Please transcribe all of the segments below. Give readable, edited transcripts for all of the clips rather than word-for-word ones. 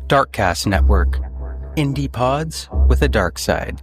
Darkcast Network. Indie pods with a dark side.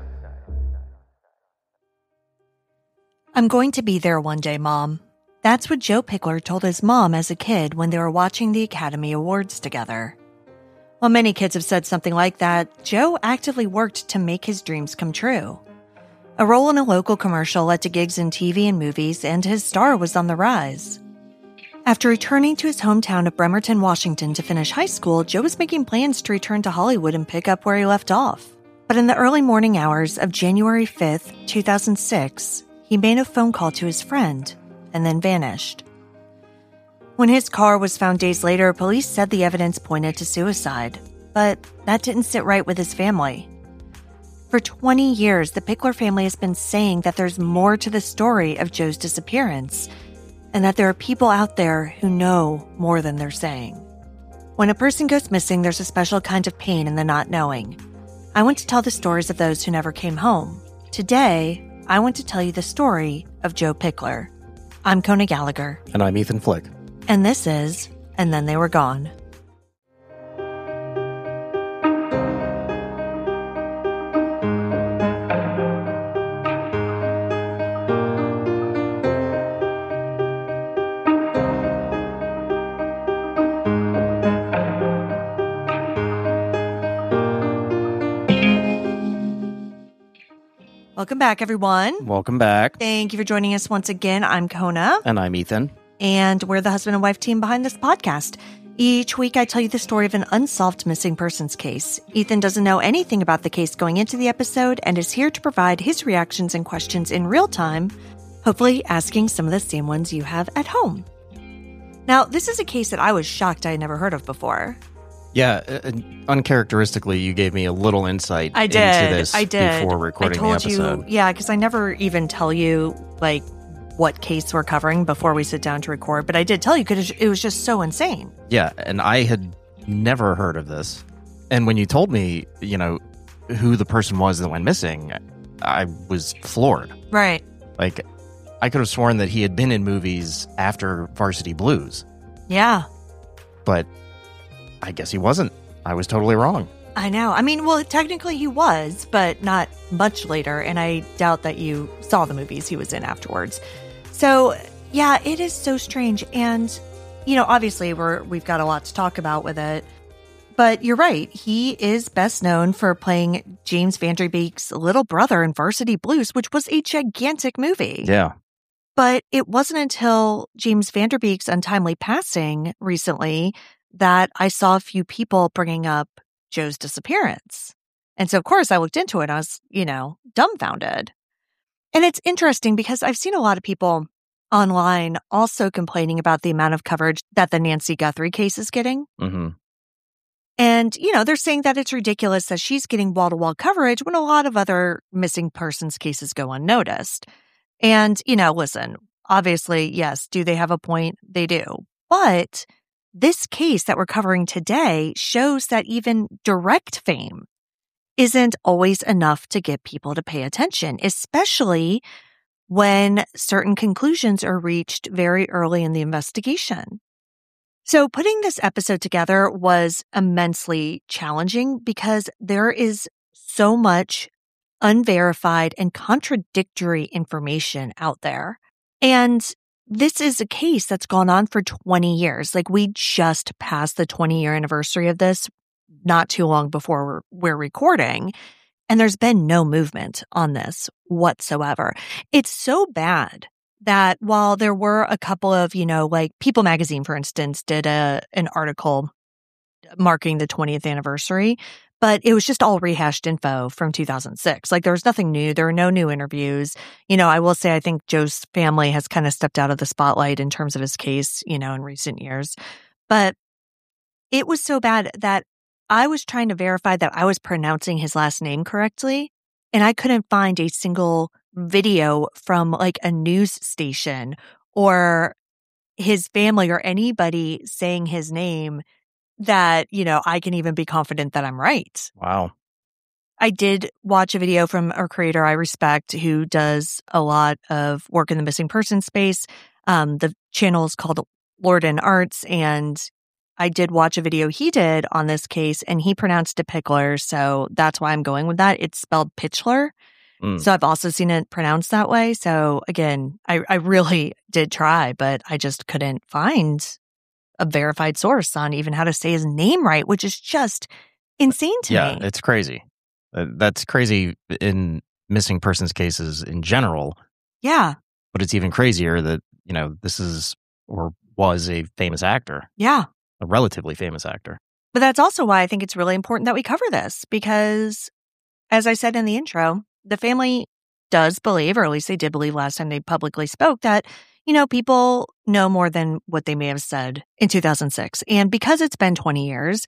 I'm going to be there one day, Mom. That's what Joe Pickler told his mom as a kid when they were watching the Academy Awards together. While many kids have said something like that, Joe actively worked to make his dreams come true. A role in a local commercial led to gigs in TV and movies, and his star was on the rise. After returning to his hometown of Bremerton, Washington to finish high school, Joe was making plans to return to Hollywood and pick up where he left off. But in the early morning hours of January 5th, 2006, he made a phone call to his friend and then vanished. When his car was found days later, police said the evidence pointed to suicide, but that didn't sit right with his family. For 20 years, the Pickler family has been saying that there's more to the story of Joe's disappearance, and that there are people out there who know more than they're saying. When a person goes missing, there's a special kind of pain in the not knowing. I want to tell the stories of those who never came home. Today, I want to tell you the story of Joe Pickler. I'm Kona Gallagher. And I'm Ethan Flick. And this is And Then They Were Gone. Welcome back, everyone. Welcome back. Thank you for joining us once again. I'm Kona. And I'm Ethan. And we're the husband and wife team behind this podcast. Each week, I tell you the story of an unsolved missing persons case. Ethan doesn't know anything about the case going into the episode and is here to provide his reactions and questions in real time, hopefully asking some of the same ones you have at home. Now, this is a case that I was shocked I had never heard of before. Yeah, uncharacteristically, you gave me a little insight into this before recording the episode. Because I never even tell you, what case we're covering before we sit down to record. But I did tell you because it was just so insane. Yeah, and I had never heard of this. And when you told me, who the person was that went missing, I was floored. Right. I could have sworn that he had been in movies after Varsity Blues. Yeah. But I guess he wasn't. I was totally wrong. I know. I mean, well, technically he was, but not much later. And I doubt that you saw the movies he was in afterwards. So, yeah, it is so strange. And, obviously we've got a lot to talk about with it. But you're right. He is best known for playing James Van Der Beek's little brother in Varsity Blues, which was a gigantic movie. Yeah. But it wasn't until James Van Der Beek's untimely passing recently that I saw a few people bringing up Joe's disappearance. And so, of course, I looked into it. I was, dumbfounded. And it's interesting because I've seen a lot of people online also complaining about the amount of coverage that the Nancy Guthrie case is getting. Mm-hmm. And, they're saying that it's ridiculous that she's getting wall-to-wall coverage when a lot of other missing persons cases go unnoticed. And, listen, obviously, yes, do they have a point? They do. But this case that we're covering today shows that even direct fame isn't always enough to get people to pay attention, especially when certain conclusions are reached very early in the investigation. So putting this episode together was immensely challenging because there is so much unverified and contradictory information out there. And this is a case that's gone on for 20 years. We just passed the 20-year anniversary of this not too long before we're recording, and there's been no movement on this whatsoever. It's so bad that while there were a couple of, People Magazine, for instance, did an article marking the 20th anniversary, but it was just all rehashed info from 2006. There was nothing new. There were no new interviews. I will say I think Joe's family has kind of stepped out of the spotlight in terms of his case, in recent years. But it was so bad that I was trying to verify that I was pronouncing his last name correctly, and I couldn't find a single video from a news station or his family or anybody saying his name that, I can even be confident that I'm right. Wow. I did watch a video from a creator I respect who does a lot of work in the missing person space. The channel is called Lord and Arts, and I did watch a video he did on this case, and he pronounced it Pickler, so that's why I'm going with that. It's spelled Pitchler. So I've also seen it pronounced that way. So again, I really did try, but I just couldn't find a verified source on even how to say his name right, which is just insane to me. Yeah, it's crazy. That's crazy in missing persons cases in general. Yeah. But it's even crazier that, this is or was a famous actor. Yeah. A relatively famous actor. But that's also why I think it's really important that we cover this because, as I said in the intro, the family does believe, or at least they did believe last time they publicly spoke, that, people know more than what they may have said in 2006. And because it's been 20 years,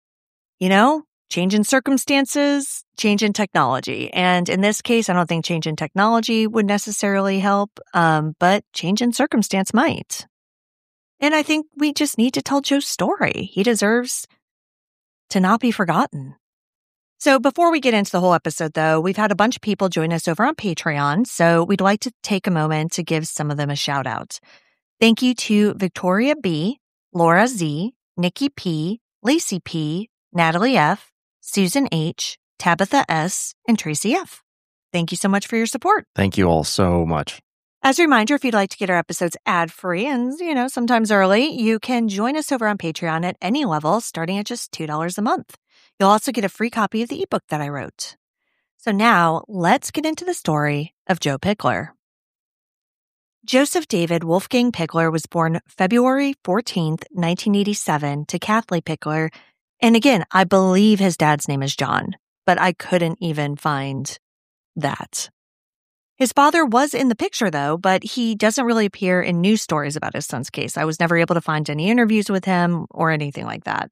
change in circumstances, change in technology. And in this case, I don't think change in technology would necessarily help, but change in circumstance might. And I think we just need to tell Joe's story. He deserves to not be forgotten. So before we get into the whole episode, though, we've had a bunch of people join us over on Patreon, so we'd like to take a moment to give some of them a shout out. Thank you to Victoria B., Laura Z., Nikki P., Lacey P., Natalie F., Susan H., Tabitha S., and Tracy F. Thank you so much for your support. Thank you all so much. As a reminder, if you'd like to get our episodes ad-free and, sometimes early, you can join us over on Patreon at any level, starting at just $2 a month. You'll also get a free copy of the ebook that I wrote. So now, let's get into the story of Joe Pickler. Joseph David Wolfgang Pickler was born February 14th, 1987, to Kathleen Pickler. And again, I believe his dad's name is John, but I couldn't even find that. His father was in the picture, though, but he doesn't really appear in news stories about his son's case. I was never able to find any interviews with him or anything like that.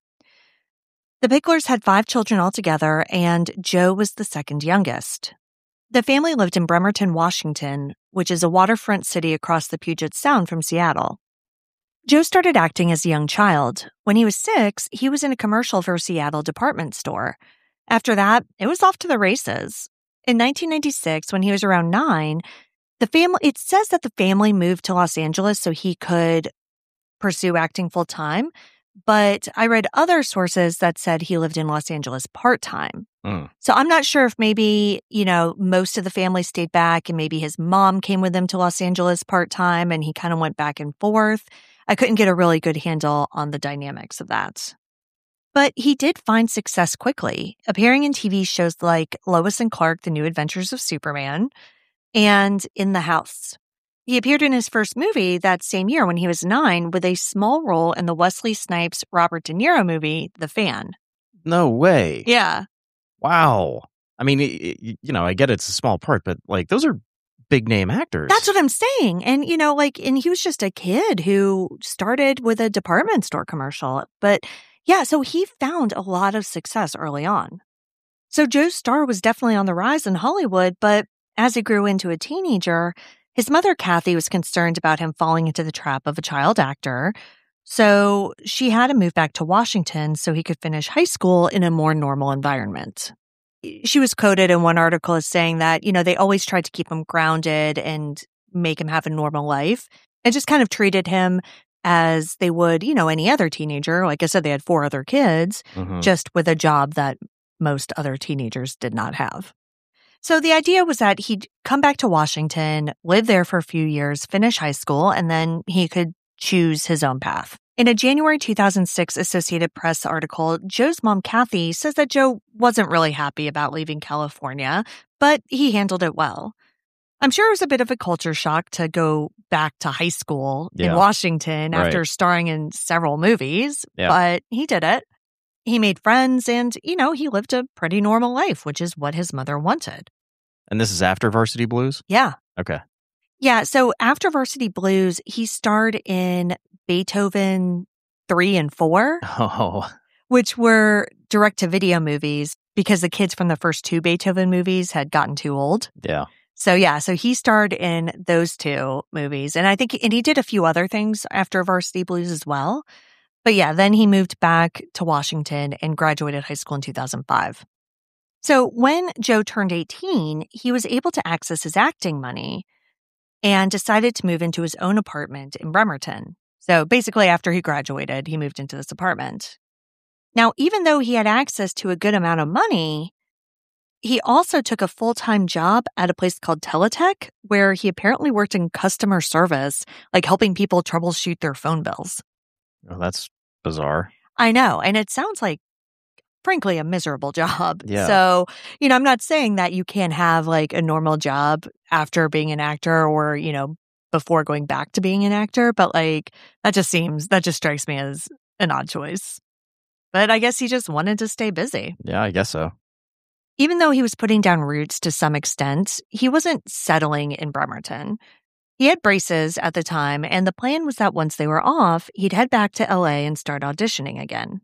The Picklers had 5 children altogether, and Joe was the second youngest. The family lived in Bremerton, Washington, which is a waterfront city across the Puget Sound from Seattle. Joe started acting as a young child. When he was 6, he was in a commercial for a Seattle department store. After that, it was off to the races. In 1996, when he was around 9, it says that the family moved to Los Angeles so he could pursue acting full-time. But I read other sources that said he lived in Los Angeles part-time. So I'm not sure if maybe, most of the family stayed back and maybe his mom came with him to Los Angeles part-time and he kind of went back and forth. I couldn't get a really good handle on the dynamics of that. But he did find success quickly, appearing in TV shows like Lois and Clark, The New Adventures of Superman, and In the House. He appeared in his first movie that same year when he was 9 with a small role in the Wesley Snipes Robert De Niro movie, The Fan. No way. Yeah. Wow. I mean, I get it's a small part, but those are big name actors. That's what I'm saying. And, and he was just a kid who started with a department store commercial. But yeah, so he found a lot of success early on. So Joe's star was definitely on the rise in Hollywood, but as he grew into a teenager, his mother, Kathy, was concerned about him falling into the trap of a child actor, so she had him move back to Washington so he could finish high school in a more normal environment. She was quoted in one article as saying that, they always tried to keep him grounded and make him have a normal life and just kind of treated him as they would, any other teenager. Like I said, they had 4 other kids, just with a job that most other teenagers did not have. So the idea was that he'd come back to Washington, live there for a few years, finish high school, and then he could choose his own path. In a January 2006 Associated Press article, Joe's mom, Kathy, says that Joe wasn't really happy about leaving California, but he handled it well. I'm sure it was a bit of a culture shock to go back to high school in Washington after starring in several movies, but he did it. He made friends and, he lived a pretty normal life, which is what his mother wanted. And this is after Varsity Blues? Yeah. Okay. Yeah, so after Varsity Blues, he starred in Beethoven 3 and 4, which were direct-to-video movies because the kids from the first 2 Beethoven movies had gotten too old. Yeah. So he starred in those 2 movies. And he did a few other things after Varsity Blues as well. But then he moved back to Washington and graduated high school in 2005. So when Joe turned 18, he was able to access his acting money and decided to move into his own apartment in Bremerton. So basically, after he graduated, he moved into this apartment. Now, even though he had access to a good amount of money, he also took a full-time job at a place called Teletech, where he apparently worked in customer service, like helping people troubleshoot their phone bills. Oh, that's bizarre. I know. And it sounds like, frankly, a miserable job. Yeah. So, I'm not saying that you can't have like a normal job after being an actor or, before going back to being an actor, but like that just strikes me as an odd choice. But I guess he just wanted to stay busy. Yeah, I guess so. Even though he was putting down roots to some extent, he wasn't settling in Bremerton. He had braces at the time, and the plan was that once they were off, he'd head back to LA and start auditioning again.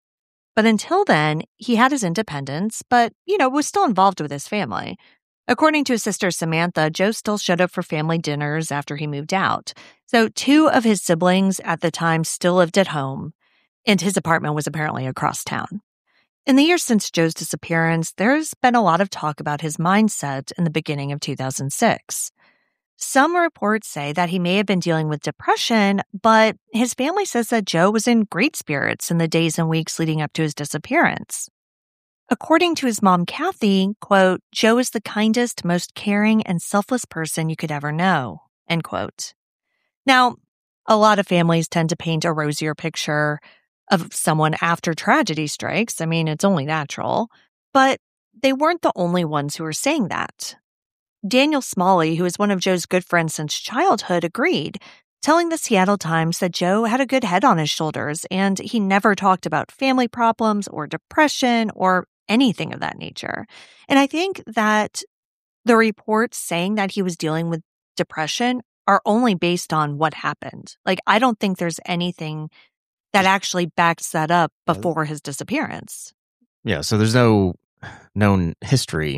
But until then, he had his independence, but, was still involved with his family. According to his sister Samantha, Joe still showed up for family dinners after he moved out. So 2 of his siblings at the time still lived at home, and his apartment was apparently across town. In the years since Joe's disappearance, there's been a lot of talk about his mindset in the beginning of 2006. Some reports say that he may have been dealing with depression, but his family says that Joe was in great spirits in the days and weeks leading up to his disappearance. According to his mom, Kathy, quote, "Joe is the kindest, most caring, and selfless person you could ever know," end quote. Now, a lot of families tend to paint a rosier picture of someone after tragedy strikes. I mean, it's only natural. But they weren't the only ones who were saying that. Daniel Smalley, who is one of Joe's good friends since childhood, agreed, telling the Seattle Times that Joe had a good head on his shoulders and he never talked about family problems or depression or anything of that nature. And I think that the reports saying that he was dealing with depression are only based on what happened. Like, I don't think there's anything that actually backs that up before his disappearance. Yeah, so there's no known history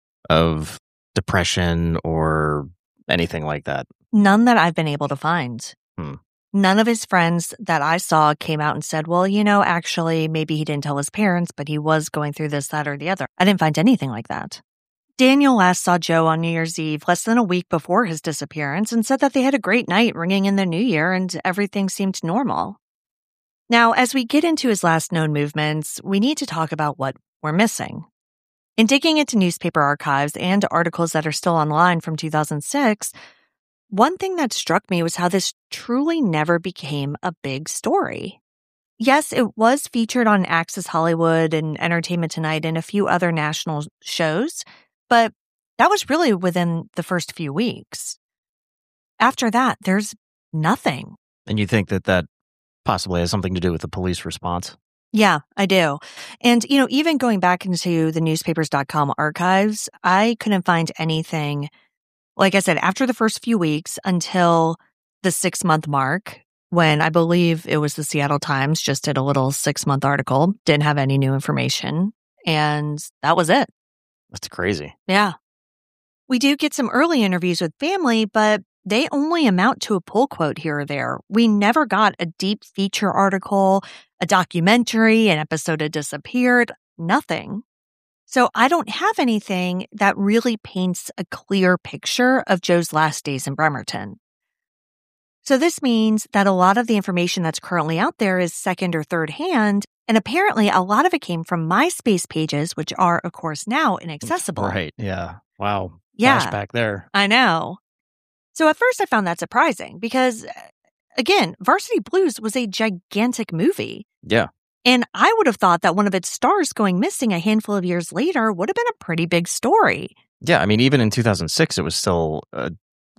of depression or anything like that. None that I've been able to find. Hmm. None of his friends that I saw came out and said, well, actually, maybe he didn't tell his parents, but he was going through this, that, or the other. I didn't find anything like that. Daniel last saw Joe on New Year's Eve, less than a week before his disappearance, and said that they had a great night ringing in the new year and everything seemed normal. Now, as we get into his last known movements, we need to talk about what we're missing. In digging into newspaper archives and articles that are still online from 2006, one thing that struck me was how this truly never became a big story. Yes, it was featured on Access Hollywood and Entertainment Tonight and a few other national shows, but that was really within the first few weeks. After that, there's nothing. And you think that possibly has something to do with the police response? Yeah, I do. And, even going back into the newspapers.com archives, I couldn't find anything. Like I said, after the first few weeks until the 6-month mark, when I believe it was the Seattle Times just did a little 6-month article, didn't have any new information, and that was it. That's crazy. Yeah. We do get some early interviews with family, but they only amount to a pull quote here or there. We never got a deep feature article, a documentary, an episode had disappeared, nothing. So I don't have anything that really paints a clear picture of Joe's last days in Bremerton. So this means that a lot of the information that's currently out there is second or third hand, and apparently a lot of it came from MySpace pages, which are, of course, now inaccessible. Right, yeah. Wow. Yeah. Flashback there. I know. So at first I found that surprising because, again, Varsity Blues was a gigantic movie. Yeah. And I would have thought that one of its stars going missing a handful of years later would have been a pretty big story. Yeah, I mean, even in 2006, it was still a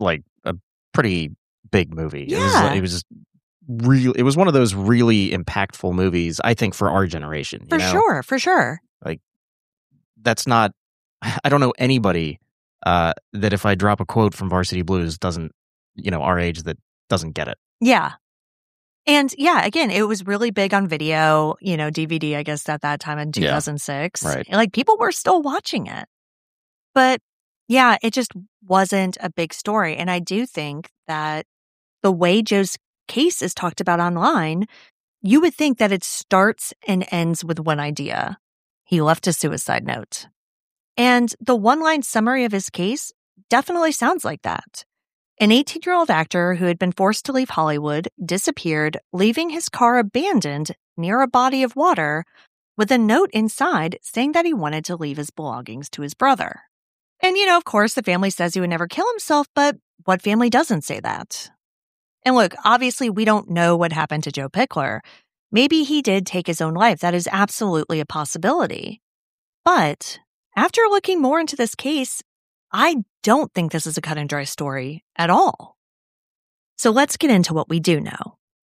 pretty big movie. Yeah. It was real. It was one of those really impactful movies, I think, for our generation. For sure. Like, that's not. I don't know anybody that if I drop a quote from Varsity Blues doesn't, our age, that doesn't get it. Yeah. And yeah, again, it was really big on video, DVD, I guess, at that time in 2006. Yeah, right. Like, people were still watching it. But yeah, it just wasn't a big story. And I do think that the way Joe's case is talked about online, you would think that it starts and ends with one idea. He left a suicide note. And the one-line summary of his case definitely sounds like that. An 18-year-old actor who had been forced to leave Hollywood disappeared, leaving his car abandoned near a body of water with a note inside saying that he wanted to leave his belongings to his brother. And, of course, the family says he would never kill himself, but what family doesn't say that? And look, obviously, we don't know what happened to Joe Pickler. Maybe he did take his own life. That is absolutely a possibility. But after looking more into this case, I don't think this is a cut and dry story at all. So let's get into what we do know.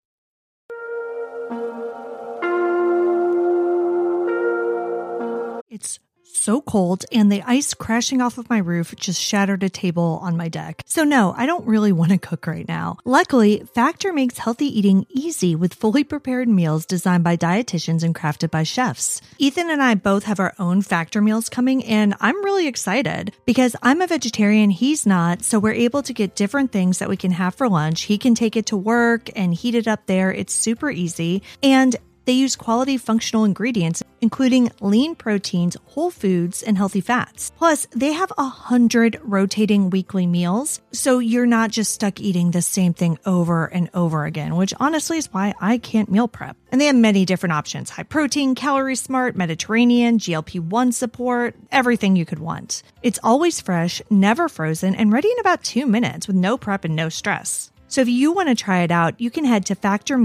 It's so cold, and the ice crashing off of my roof just shattered a table on my deck. So no, I don't really want to cook right now. Luckily, Factor makes healthy eating easy with fully prepared meals designed by dietitians and crafted by chefs. Ethan and I both have our own Factor meals coming, and I'm really excited because I'm a vegetarian, he's not, so we're able to get different things that we can have for lunch. He can take it to work and heat it up there. It's super easy, and they use quality functional ingredients, including lean proteins, whole foods, and healthy fats. Plus, they have 100 rotating weekly meals, so you're not just stuck eating the same thing over and over again, which honestly is why I can't meal prep. And they have many different options: high protein, calorie smart, Mediterranean, GLP-1 support, everything you could want. It's always fresh, never frozen, and ready in about 2 minutes with no prep and no stress. So if you want to try it out, you can head to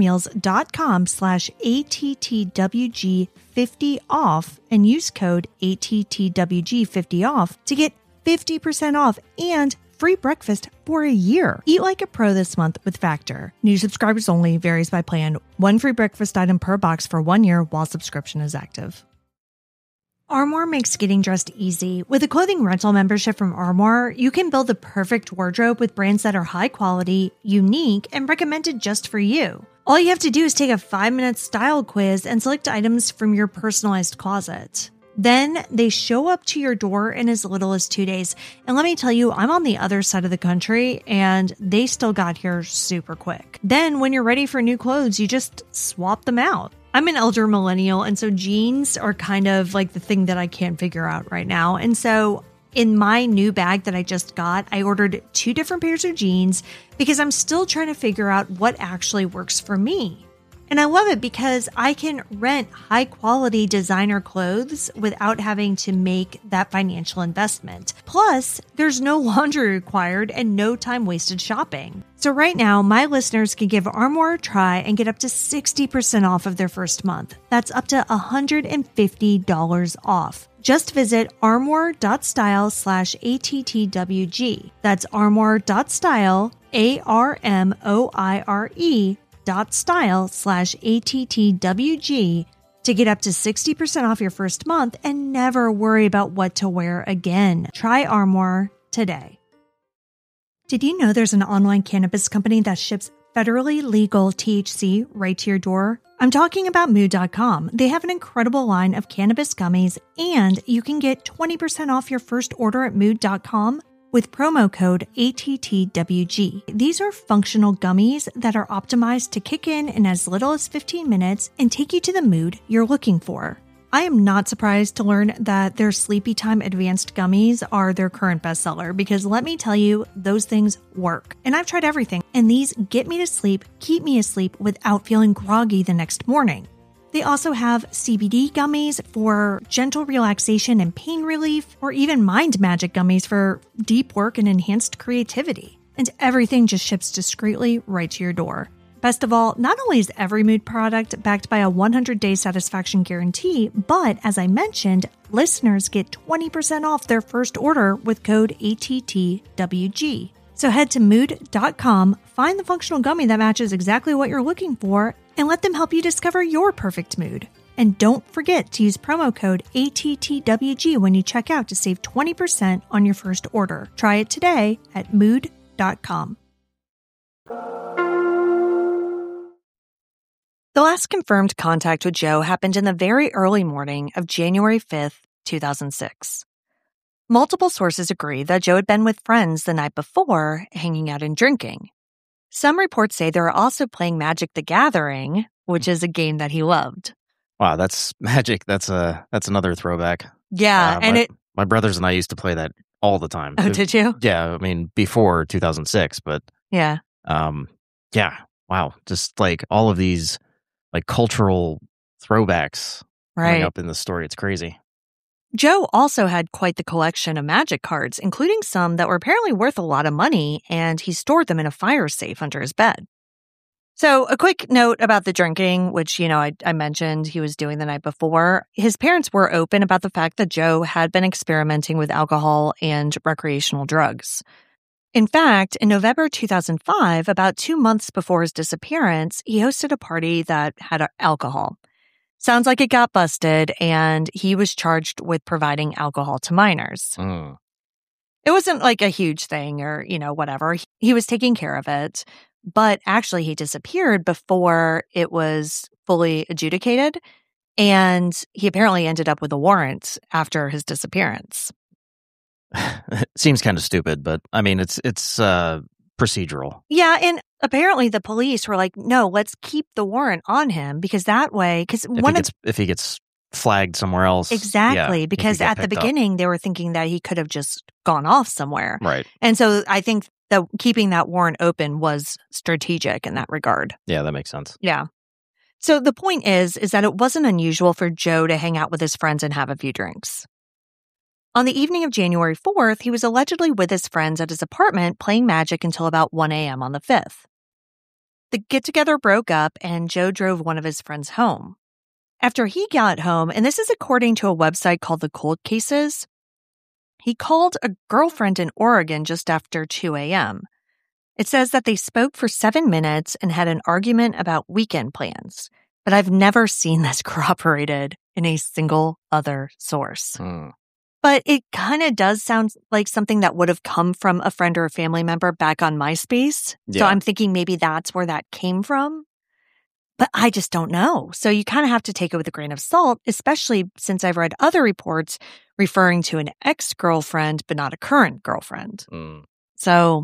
factormeals.com/ATTWG50OFF and use code ATTWG50OFF to get 50% off and free breakfast for a year. Eat like a pro this month with Factor. New subscribers only, varies by plan. One free breakfast item per box for 1 year while subscription is active. Armoire makes getting dressed easy. With a clothing rental membership from Armoire, you can build the perfect wardrobe with brands that are high quality, unique, and recommended just for you. All you have to do is take a 5-minute style quiz and select items from your personalized closet. Then they show up to your door in as little as 2 days. And let me tell you, I'm on the other side of the country and they still got here super quick. Then when you're ready for new clothes, you just swap them out. I'm an elder millennial, and so jeans are kind of like the thing that I can't figure out right now. And so in my new bag that I just got, I ordered 2 different pairs of jeans because I'm still trying to figure out what actually works for me. And I love it because I can rent high quality designer clothes without having to make that financial investment. Plus, there's no laundry required and no time wasted shopping. So right now, my listeners can give Armoire a try and get up to 60% off of their first month. That's up to $150 off. Just visit armoire.style/ATTWG. That's armoire.style, ARMOIRE.style/ATTWG to get up to 60% off your first month and never worry about what to wear again. Try Armoire today. Did you know there's an online cannabis company that ships federally legal THC right to your door? I'm talking about Mood.com. They have an incredible line of cannabis gummies, and you can get 20% off your first order at Mood.com with promo code ATTWG. These are functional gummies that are optimized to kick in as little as 15 minutes and take you to the mood you're looking for. I am not surprised to learn that their Sleepy Time Advanced Gummies are their current bestseller because let me tell you, those things work. And I've tried everything, and these get me to sleep, keep me asleep without feeling groggy the next morning. They also have CBD gummies for gentle relaxation and pain relief, or even Mind Magic gummies for deep work and enhanced creativity. And everything just ships discreetly right to your door. Best of all, not only is every Mood product backed by a 100-day satisfaction guarantee, but as I mentioned, listeners get 20% off their first order with code ATTWG. So head to Mood.com, find the functional gummy that matches exactly what you're looking for, and let them help you discover your perfect mood. And don't forget to use promo code ATTWG when you check out to save 20% on your first order. Try it today at Mood.com. The last confirmed contact with Joe happened in the very early morning of January 5th, 2006. Multiple sources agree that Joe had been with friends the night before, hanging out and drinking. Some reports say they were also playing Magic the Gathering, which is a game that he loved. Wow, that's Magic. That's another throwback. Yeah, My brothers and I used to play that all the time. Oh, did you? Yeah, I mean, before 2006, but Yeah. yeah, wow. Just like all of these like cultural throwbacks coming Right. up in the story. It's crazy. Joe also had quite the collection of magic cards, including some that were apparently worth a lot of money, and he stored them in a fire safe under his bed. So, a quick note about the drinking, which, I mentioned he was doing the night before. His parents were open about the fact that Joe had been experimenting with alcohol and recreational drugs. In fact, in November 2005, about 2 months before his disappearance, he hosted a party that had alcohol. Sounds like it got busted, and he was charged with providing alcohol to minors. Mm. It wasn't like a huge thing or, whatever. He was taking care of it, but actually he disappeared before it was fully adjudicated, and he apparently ended up with a warrant after his disappearance. Seems kind of stupid, but I mean, it's procedural. Yeah, and apparently the police were like, no, let's keep the warrant on him because that way, if he gets flagged somewhere else. Exactly, yeah, because at the beginning they were thinking that he could have just gone off somewhere. Right. And so I think that keeping that warrant open was strategic in that regard. Yeah, that makes sense. Yeah. So the point is that it wasn't unusual for Joe to hang out with his friends and have a few drinks. On the evening of January 4th, he was allegedly with his friends at his apartment playing Magic until about 1 a.m. on the 5th. The get-together broke up and Joe drove one of his friends home. After he got home, and this is according to a website called The Cold Cases, he called a girlfriend in Oregon just after 2 a.m. It says that they spoke for 7 minutes and had an argument about weekend plans, but I've never seen this corroborated in a single other source. But it kind of does sound like something that would have come from a friend or a family member back on MySpace. Yeah. So I'm thinking maybe that's where that came from. But I just don't know. So you kind of have to take it with a grain of salt, especially since I've read other reports referring to an ex-girlfriend, but not a current girlfriend. So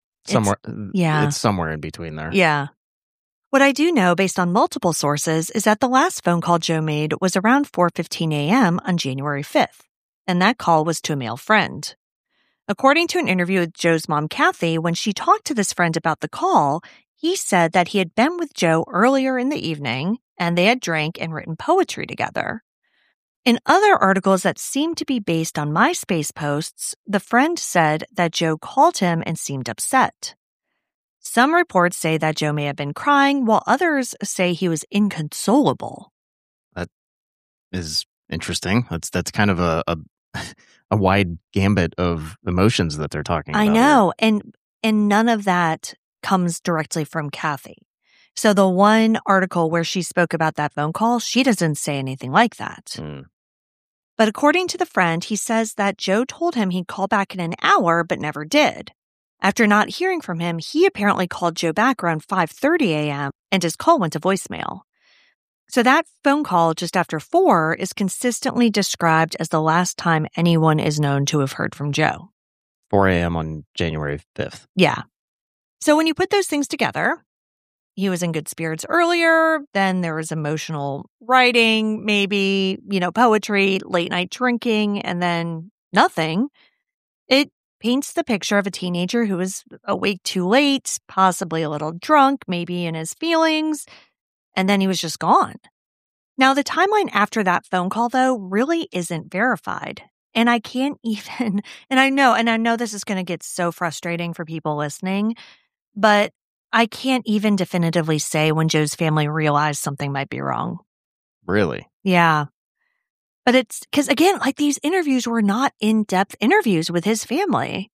it's somewhere in between there. Yeah. What I do know based on multiple sources is that the last phone call Joe made was around 4:15 a.m. on January 5th, and that call was to a male friend. According to an interview with Joe's mom, Kathy, when she talked to this friend about the call, he said that he had been with Joe earlier in the evening and they had drank and written poetry together. In other articles that seemed to be based on MySpace posts, the friend said that Joe called him and seemed upset. Some reports say that Joe may have been crying, while others say he was inconsolable. That is interesting. That's kind of a wide gambit of emotions that they're talking about. I know, and none of that comes directly from Kathy. So the one article where she spoke about that phone call, she doesn't say anything like that. But according to the friend, he says that Joe told him he'd call back in an hour, but never did. After not hearing from him, he apparently called Joe back around 5:30 a.m., and his call went to voicemail. So that phone call just after 4 is consistently described as the last time anyone is known to have heard from Joe. 4 a.m. on January 5th. Yeah. So when you put those things together, he was in good spirits earlier, then there was emotional writing, maybe, poetry, late night drinking, and then nothing. It paints the picture of a teenager who was awake too late, possibly a little drunk, maybe in his feelings, and then he was just gone. Now, the timeline after that phone call, though, really isn't verified. And I can't even, and I know this is going to get so frustrating for people listening, but I can't even definitively say when Joe's family realized something might be wrong. Really? Yeah. But it's because, again, like these interviews were not in-depth interviews with his family.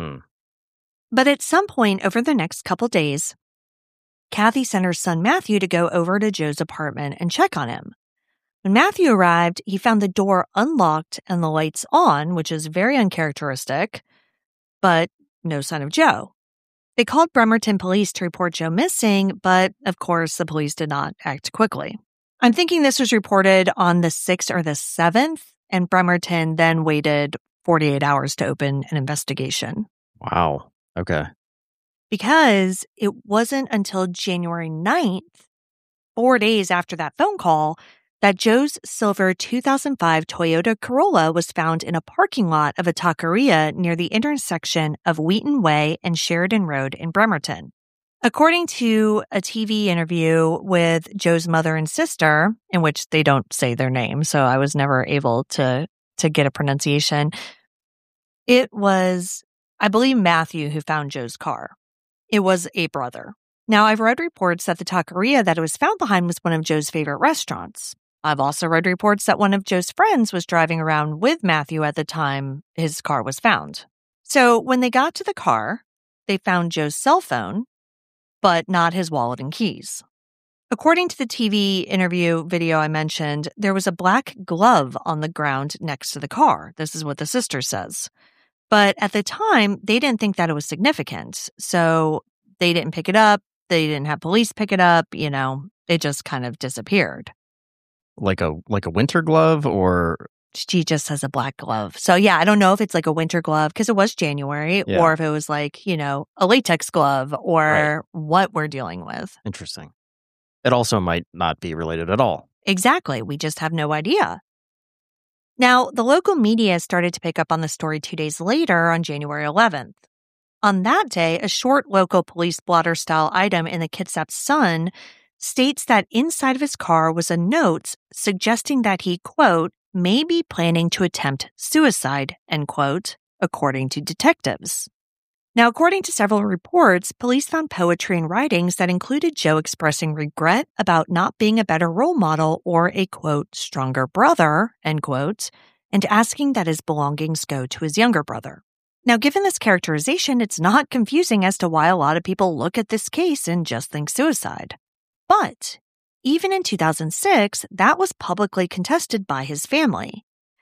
But at some point over the next couple days, Kathy sent her son Matthew to go over to Joe's apartment and check on him. When Matthew arrived, he found the door unlocked and the lights on, which is very uncharacteristic, but no sign of Joe. They called Bremerton police to report Joe missing, but of course the police did not act quickly. I'm thinking this was reported on the 6th or the 7th, and Bremerton then waited 48 hours to open an investigation. Wow. Okay. Because it wasn't until January 9th, 4 days after that phone call, that Joe's silver 2005 Toyota Corolla was found in a parking lot of a taqueria near the intersection of Wheaton Way and Sheridan Road in Bremerton. According to a TV interview with Joe's mother and sister, in which they don't say their name, so I was never able to get a pronunciation, it was, I believe, Matthew who found Joe's car. It was a brother. Now, I've read reports that the taqueria that it was found behind was one of Joe's favorite restaurants. I've also read reports that one of Joe's friends was driving around with Matthew at the time his car was found. So when they got to the car, they found Joe's cell phone, but not his wallet and keys. According to the TV interview video I mentioned, there was a black glove on the ground next to the car. This is what the sister says. But at the time, they didn't think that it was significant. So they didn't pick it up. They didn't have police pick it up. It just kind of disappeared. Like a winter glove, or she just has a black glove. So yeah, I don't know if it's like a winter glove because it was January, or if it was like, a latex glove, or what we're dealing with. Interesting. It also might not be related at all. Exactly. We just have no idea. Now, the local media started to pick up on the story 2 days later on January 11th. On that day, a short local police blotter-style item in the Kitsap Sun states that inside of his car was a note suggesting that he, quote, may be planning to attempt suicide, end quote, according to detectives. Now, according to several reports, police found poetry and writings that included Joe expressing regret about not being a better role model or a, quote, stronger brother, end quote, and asking that his belongings go to his younger brother. Now, given this characterization, it's not confusing as to why a lot of people look at this case and just think suicide. But even in 2006, that was publicly contested by his family.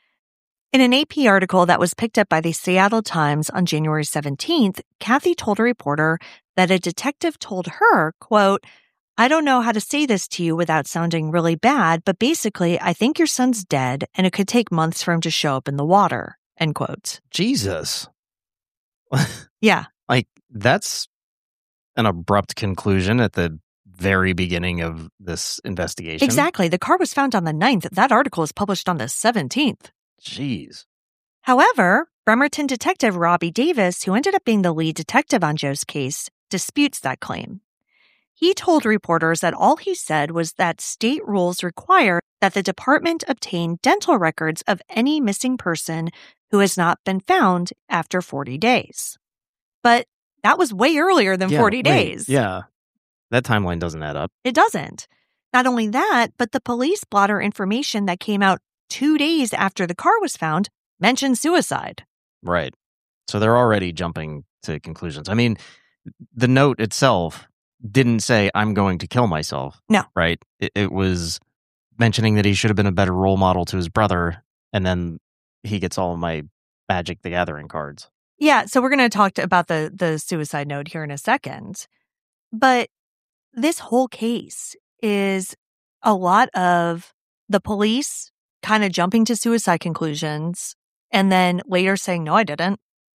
In an AP article that was picked up by the Seattle Times on January 17th, Kathy told a reporter that a detective told her, quote, I don't know how to say this to you without sounding really bad, but basically, I think your son's dead and it could take months for him to show up in the water, end quote. Jesus. Yeah. That's an abrupt conclusion at the very beginning of this investigation. Exactly. The car was found on the 9th. That article was published on the 17th. Jeez. However, Bremerton detective Robbie Davis, who ended up being the lead detective on Joe's case, disputes that claim. He told reporters that all he said was that state rules require that the department obtain dental records of any missing person who has not been found after 40 days. But that was way earlier than 40 days. Yeah. That timeline doesn't add up. It doesn't. Not only that, but the police blotter information that came out 2 days after the car was found mentioned suicide. Right. So they're already jumping to conclusions. I mean, the note itself didn't say, I'm going to kill myself. No. Right? It was mentioning that he should have been a better role model to his brother, and then he gets all of my Magic the Gathering cards. Yeah, so we're going to talk about the suicide note here in a second. But this whole case is a lot of the police kind of jumping to suicide conclusions and then later saying, no, I didn't.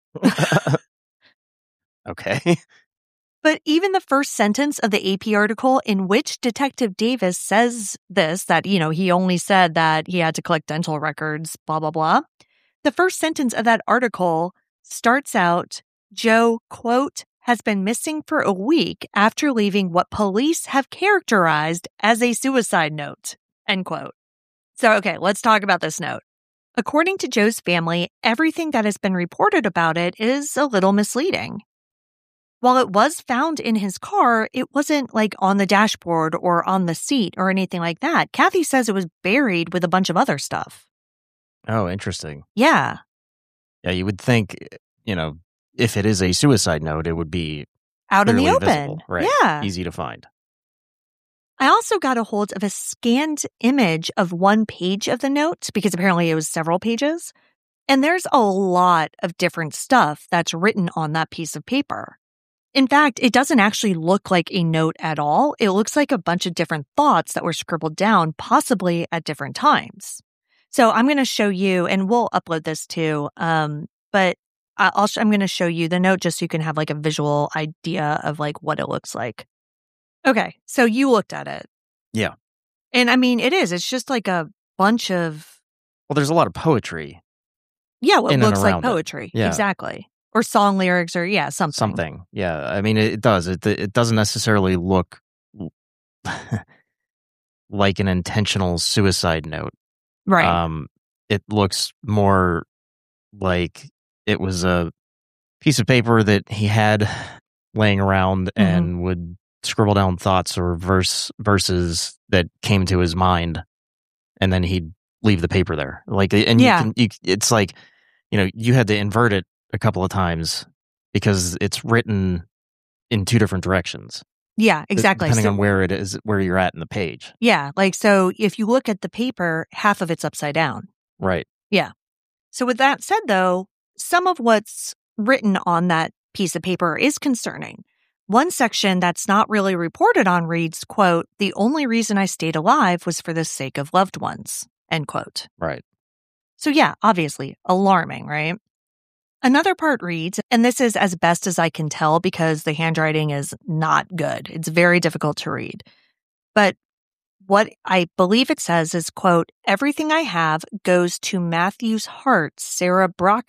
Okay. But even the first sentence of the AP article in which Detective Davis says this, that, he only said that he had to collect dental records, blah, blah, blah. The first sentence of that article starts out, Joe, quote, has been missing for a week after leaving what police have characterized as a suicide note, end quote. So, okay, let's talk about this note. According to Joe's family, everything that has been reported about it is a little misleading. While it was found in his car, it wasn't like on the dashboard or on the seat or anything like that. Kathy says it was buried with a bunch of other stuff. Oh, interesting. Yeah. Yeah, you would think, if it is a suicide note, it would be out in the open. Visible, right? Yeah. Easy to find. I also got a hold of a scanned image of one page of the note because apparently it was several pages. And there's a lot of different stuff that's written on that piece of paper. In fact, it doesn't actually look like a note at all. It looks like a bunch of different thoughts that were scribbled down, possibly at different times. So I'm going to show you, and we'll upload this too, but I'm going to show you the note just so you can have like a visual idea of like what it looks like. Okay, so you looked at it. Yeah. And I mean, it is. It's just like a bunch of, Well, there's a lot of poetry. yeah, what in and looks like around it. poetry. Yeah. Exactly. Or song lyrics or, yeah, something. Something. Yeah. I mean, it does. It doesn't necessarily look like an intentional suicide note. Right. It looks more like it was a piece of paper that he had laying around and would scribble down thoughts or verses that came to his mind, and then he'd leave the paper there. Like, and it's like, you had to invert it a couple of times because it's written in two different directions. Yeah, exactly. Depending on where it is, where you're at in the page. Yeah, like, so if you look at the paper, half of it's upside down. Right. Yeah. So with that said, though, some of what's written on that piece of paper is concerning. One section that's not really reported on reads, quote, "The only reason I stayed alive was for the sake of loved ones," end quote. Right. So yeah, obviously alarming, right? Another part reads, and this is as best as I can tell because the handwriting is not good. It's very difficult to read. But what I believe it says is, quote, "Everything I have goes to Matthew's heart, Sarah Brockman, ...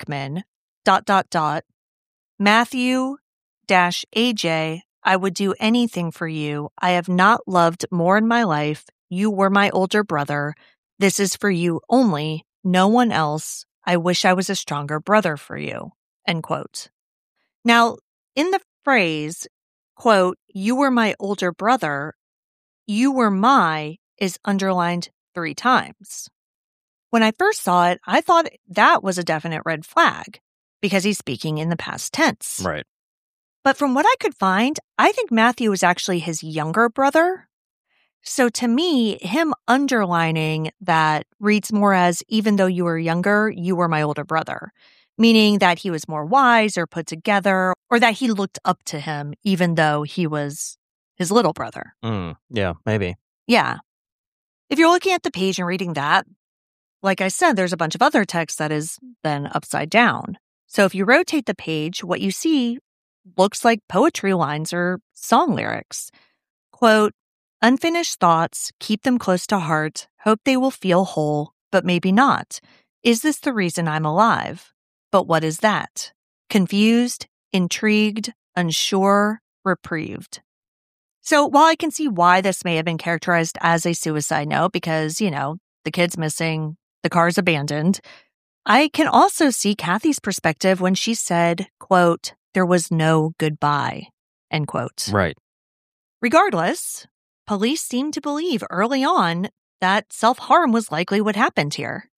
Matthew-AJ, I would do anything for you. I have not loved more in my life. You were my older brother. This is for you only, no one else. I wish I was a stronger brother for you," end quote. Now, in the phrase, quote, "You were my older brother," "you were my" is underlined 3 times. When I first saw it, I thought that was a definite red flag because he's speaking in the past tense. Right. But from what I could find, I think Matthew is actually his younger brother. So to me, him underlining that reads more as, even though you were younger, you were my older brother, meaning that he was more wise or put together, or that he looked up to him, even though he was his little brother. Yeah, maybe. Yeah. If you're looking at the page and reading that, like I said, there's a bunch of other text that is then upside down. So if you rotate the page, what you see looks like poetry lines or song lyrics. Quote, "Unfinished thoughts, keep them close to heart, hope they will feel whole, but maybe not. Is this the reason I'm alive? But what is that? Confused, intrigued, unsure, reprieved." So while I can see why this may have been characterized as a suicide note because, the kid's missing, the car's abandoned, I can also see Kathy's perspective when she said, quote, "There was no goodbye," end quote. Right. Regardless, police seem to believe early on that self-harm was likely what happened here.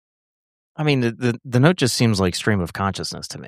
I mean, the note just seems like stream of consciousness to me.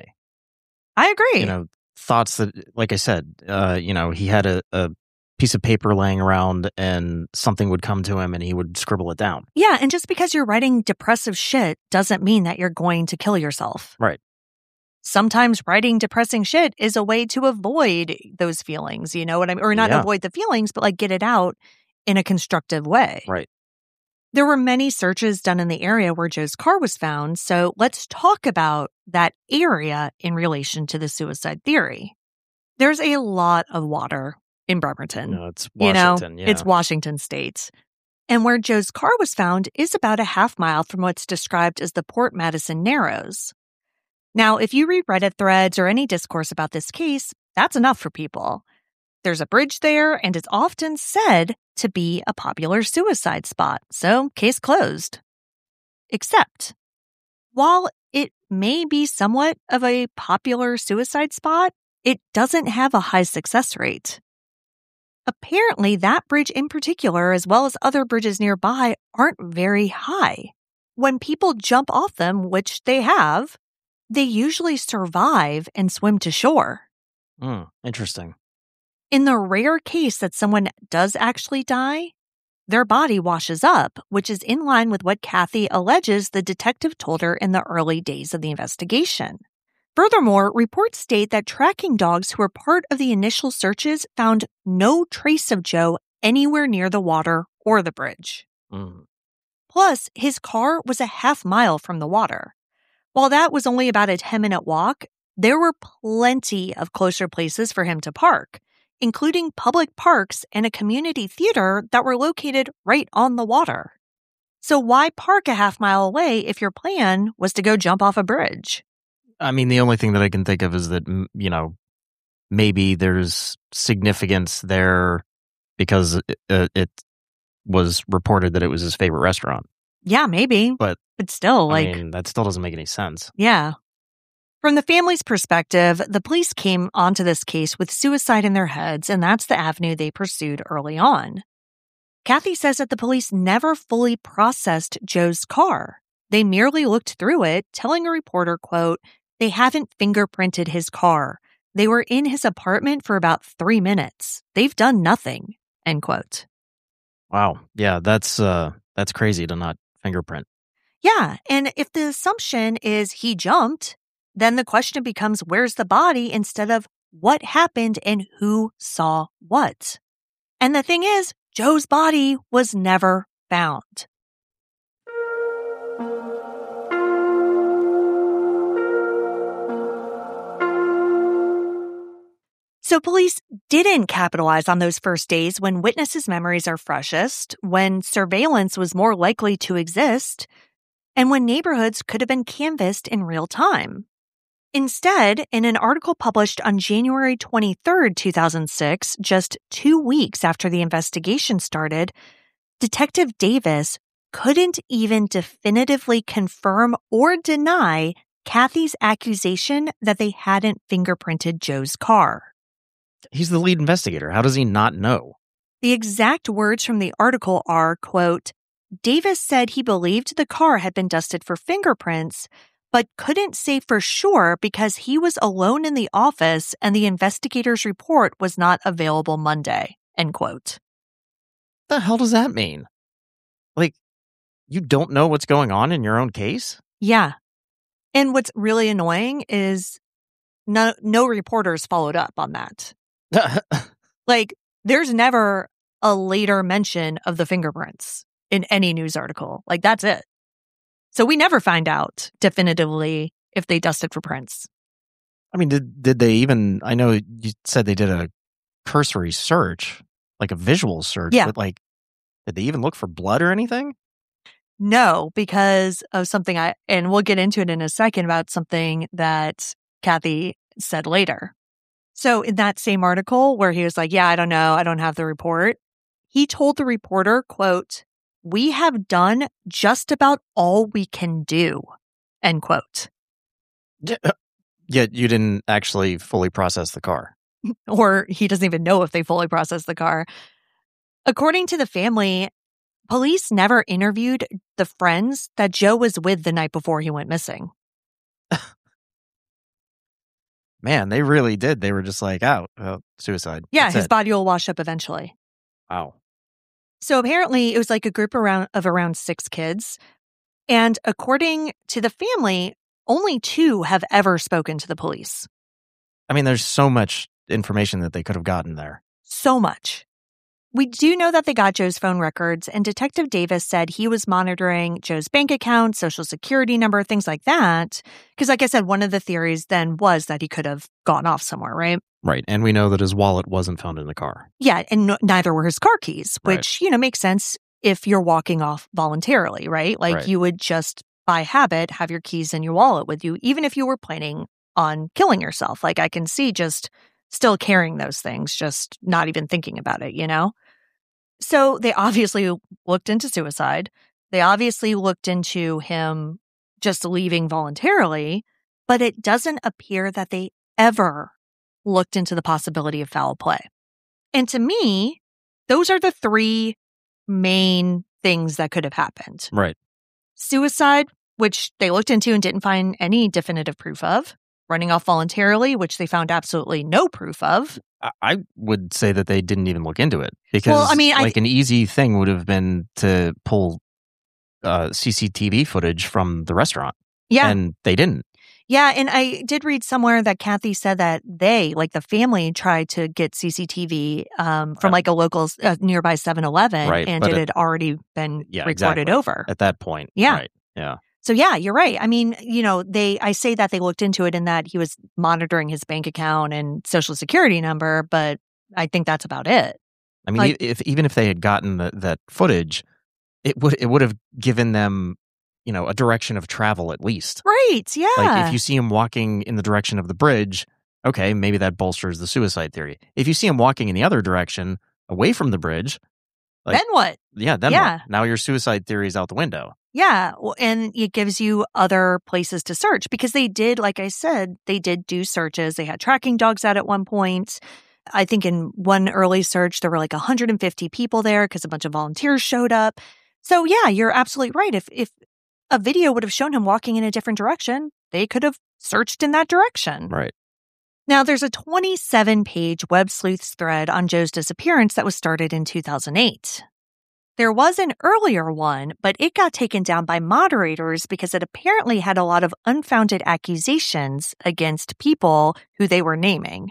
I agree. Thoughts that, like I said, he had a piece of paper laying around and something would come to him and he would scribble it down. Yeah, and just because you're writing depressive shit doesn't mean that you're going to kill yourself. Right. Sometimes writing depressing shit is a way to avoid those feelings, you know what I mean? Or not avoid the feelings, but like get it out in a constructive way. Right. There were many searches done in the area where Joe's car was found, so let's talk about that area in relation to the suicide theory. There's a lot of water in Bremerton. No, it's Washington, It's Washington State. And where Joe's car was found is about a half mile from what's described as the Port Madison Narrows. Now, if you read Reddit threads or any discourse about this case, that's enough for people. There's a bridge there, and it's often said to be a popular suicide spot, so case closed. Except, while it may be somewhat of a popular suicide spot, it doesn't have a high success rate. Apparently, that bridge in particular, as well as other bridges nearby, aren't very high. When people jump off them, which they have, they usually survive and swim to shore. Interesting. In the rare case that someone does actually die, their body washes up, which is in line with what Kathy alleges the detective told her in the early days of the investigation. Furthermore, reports state that tracking dogs who were part of the initial searches found no trace of Joe anywhere near the water or the bridge. Plus, his car was a half mile from the water. While that was only about a 10-minute walk, there were plenty of closer places for him to park, including public parks and a community theater that were located right on the water. So why park a half-mile away if your plan was to go jump off a bridge? I mean, the only thing that I can think of is that, maybe there's significance there because it was reported that it was his favorite restaurant. Yeah, maybe. But still, I mean, that still doesn't make any sense. Yeah. From the family's perspective, the police came onto this case with suicide in their heads, and that's the avenue they pursued early on. Kathy says that the police never fully processed Joe's car. They merely looked through it, telling a reporter, quote, "They haven't fingerprinted his car. They were in his apartment for about 3 minutes. They've done nothing," end quote. Wow. Yeah, that's crazy to not fingerprint. Yeah, and if the assumption is he jumped, then the question becomes where's the body instead of what happened and who saw what. And the thing is, Joe's body was never found. So police didn't capitalize on those first days when witnesses' memories are freshest, when surveillance was more likely to exist, and when neighborhoods could have been canvassed in real time. Instead, in an article published on January 23, 2006, just 2 weeks after the investigation started, Detective Davis couldn't even definitively confirm or deny Kathy's accusation that they hadn't fingerprinted Joe's car. He's the lead investigator. How does he not know? The exact words from the article are, quote, "Davis said he believed the car had been dusted for fingerprints, but couldn't say for sure because he was alone in the office and the investigator's report was not available Monday," end quote. What the hell does that mean? Like, you don't know what's going on in your own case? Yeah. And what's really annoying is no reporters followed up on that. Like, there's never a later mention of the fingerprints in any news article. Like, that's it. So we never find out definitively if they dusted for prints. I mean, did they even, I know you said they did a cursory search, like a visual search, Yeah. but like, did they even look for blood or anything? No, because of something and we'll get into it in a second about something that Kathy said later. So in that same article where he was like, yeah, I don't know, I don't have the report, he told the reporter, quote, "We have done just about all we can do," end quote. Yet you didn't actually fully process the car. Or he doesn't even know if they fully processed the car. According to the family, police never interviewed the friends that Joe was with the night before he went missing. Man, they really did. They were just like, suicide. Yeah, That's his it. body will wash up eventually. Wow. So apparently it was like a group of around 6 kids. And according to the family, only 2 have ever spoken to the police. I mean, there's so much information that they could have gotten there. So much. We do know that they got Joe's phone records, and Detective Davis said he was monitoring Joe's bank account, social security number, things like that. Because like I said, one of the theories then was that he could have gone off somewhere, right? Right. And we know that his wallet wasn't found in the car. Yeah, and neither were his car keys, Right. which, makes sense if you're walking off voluntarily, right? Like Right. you would just by habit have your keys in your wallet with you, even if you were planning on killing yourself. Like I can see just still carrying those things, just not even thinking about it, So they obviously looked into suicide. They obviously looked into him just leaving voluntarily, but it doesn't appear that they ever looked into the possibility of foul play. And to me, those are the 3 main things that could have happened. Right. Suicide, which they looked into and didn't find any definitive proof of. Running off voluntarily, which they found absolutely no proof of. I would say that they didn't even look into it because an easy thing would have been to pull CCTV footage from the restaurant. Yeah. And they didn't. Yeah. And I did read somewhere that Kathy said that they, like the family, tried to get CCTV from like a local nearby 7-Eleven. Right, and but it had already been recorded exactly. over. At that point. Yeah. Right. Yeah. So yeah, you're right. I mean, I say that they looked into it in that he was monitoring his bank account and social security number, but I think that's about it. I mean, even if they had gotten that footage, it would have given them, a direction of travel at least. Right, yeah. Like if you see him walking in the direction of the bridge, okay, maybe that bolsters the suicide theory. If you see him walking in the other direction, away from the bridge, then what? Yeah, then what? Now your suicide theory is out the window. Yeah, and it gives you other places to search because they did, like I said, they did do searches. They had tracking dogs out at one point. I think in one early search, there were like 150 people there because a bunch of volunteers showed up. So yeah, you're absolutely right. If a video would have shown him walking in a different direction, they could have searched in that direction. Right. Now, there's a 27-page Web Sleuths thread on Joe's disappearance that was started in 2008. There was an earlier one, but it got taken down by moderators because it apparently had a lot of unfounded accusations against people who they were naming.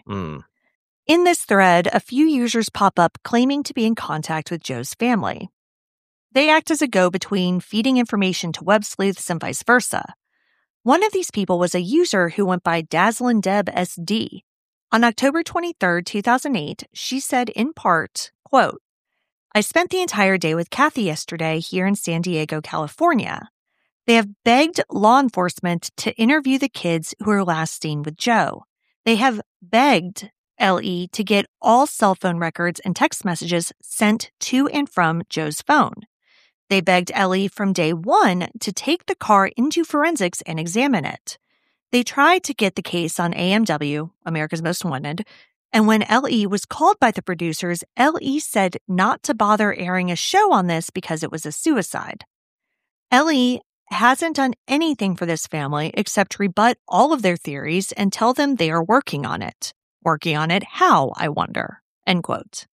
In this thread, a few users pop up claiming to be in contact with Joe's family. They act as a go-between, feeding information to web sleuths and vice versa. One of these people was a user who went by Dazzlin' Deb SD. On October 23, 2008, she said in part, quote, "I spent the entire day with Kathy yesterday here in San Diego, California. They have begged law enforcement to interview the kids who were last seen with Joe. They have begged LE to get all cell phone records and text messages sent to and from Joe's phone. They begged LE from day one to take the car into forensics and examine it. They tried to get the case on AMW, America's Most Wanted, and when LE was called by the producers, LE said not to bother airing a show on this because it was a suicide. LE hasn't done anything for this family except rebut all of their theories and tell them they are working on it. Working on it how, I wonder." End quote.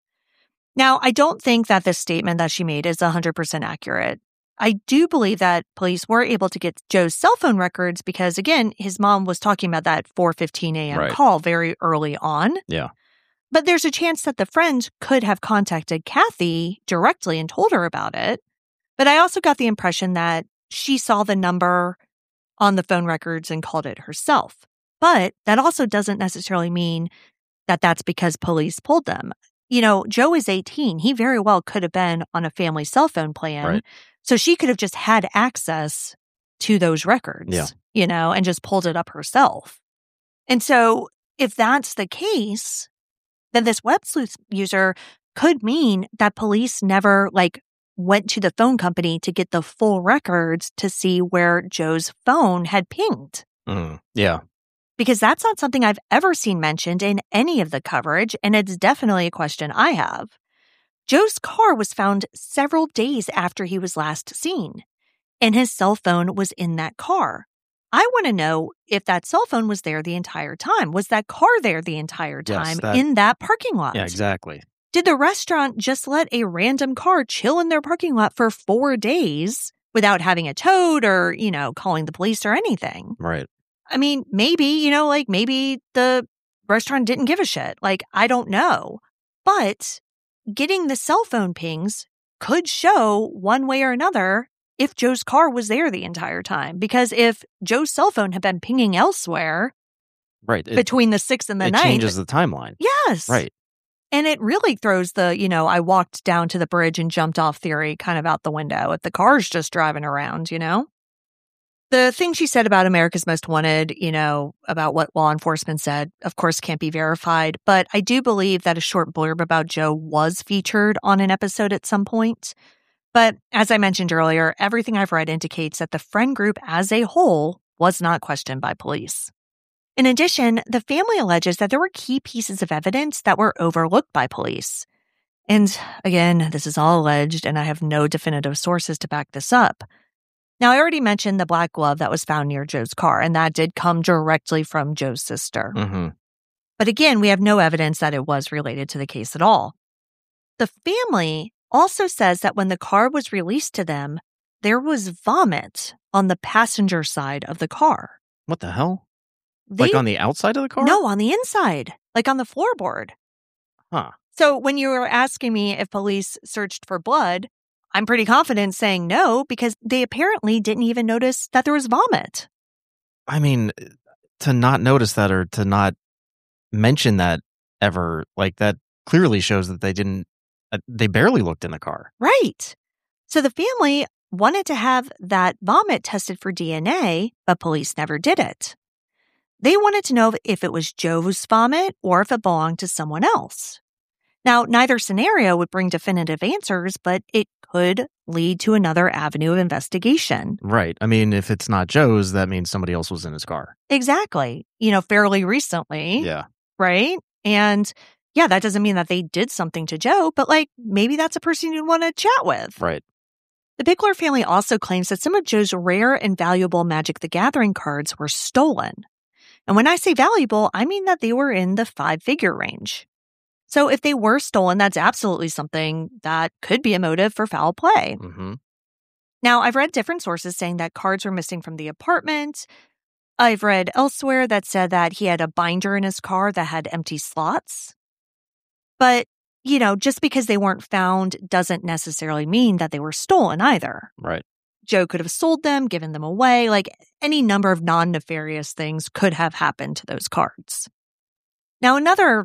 Now, I don't think that this statement that she made is 100% accurate. I do believe that police were able to get Joe's cell phone records because, again, his mom was talking about that 4:15 a.m. call very early on. Yeah. But there's a chance that the friend could have contacted Kathy directly and told her about it. But I also got the impression that she saw the number on the phone records and called it herself. But that also doesn't necessarily mean that that's because police pulled them. Joe is 18. He very well could have been on a family cell phone plan. Right. So she could have just had access to those records, and just pulled it up herself. And so if that's the case, then this web sleuth user could mean that police never went to the phone company to get the full records to see where Joe's phone had pinged. Yeah. Because that's not something I've ever seen mentioned in any of the coverage, and it's definitely a question I have. Joe's car was found several days after he was last seen, and his cell phone was in that car. I want to know if that cell phone was there the entire time. Was that car there the entire time in that parking lot? Yeah, exactly. Did the restaurant just let a random car chill in their parking lot for 4 days without having it towed or, calling the police or anything? Right. I mean, maybe, maybe the restaurant didn't give a shit. I don't know. But getting the cell phone pings could show one way or another if Joe's car was there the entire time. Because if Joe's cell phone had been pinging elsewhere between the 6th and the 9th. It changes the timeline. Yes. Right. And it really throws the, I walked down to the bridge and jumped off theory kind of out the window if the car's just driving around, The thing she said about America's Most Wanted, about what law enforcement said, of course, can't be verified. But I do believe that a short blurb about Joe was featured on an episode at some point. But as I mentioned earlier, everything I've read indicates that the friend group as a whole was not questioned by police. In addition, the family alleges that there were key pieces of evidence that were overlooked by police. And again, this is all alleged, and I have no definitive sources to back this up. Now, I already mentioned the black glove that was found near Joe's car, and that did come directly from Joe's sister. Mm-hmm. But again, we have no evidence that it was related to the case at all. The family also says that when the car was released to them, there was vomit on the passenger side of the car. What the hell? On the outside of the car? No, on the inside, on the floorboard. Huh. So when you were asking me if police searched for blood, I'm pretty confident saying no, because they apparently didn't even notice that there was vomit. I mean, to not notice that or to not mention that ever. Like, that clearly shows that they barely looked in the car. Right. So the family wanted to have that vomit tested for DNA, but police never did it. They wanted to know if it was Joe's vomit or if it belonged to someone else. Now, neither scenario would bring definitive answers, but it could lead to another avenue of investigation. Right. I mean, if it's not Joe's, that means somebody else was in his car. Exactly. Fairly recently. Yeah. Right? And yeah, that doesn't mean that they did something to Joe, but maybe that's a person you'd want to chat with. Right. The Bickler family also claims that some of Joe's rare and valuable Magic the Gathering cards were stolen. And when I say valuable, I mean that they were in the 5-figure range. So if they were stolen, that's absolutely something that could be a motive for foul play. Mm-hmm. Now, I've read different sources saying that cards were missing from the apartment. I've read elsewhere that said that he had a binder in his car that had empty slots. But, just because they weren't found doesn't necessarily mean that they were stolen either. Right. Joe could have sold them, given them away. Any number of non-nefarious things could have happened to those cards. Now, another,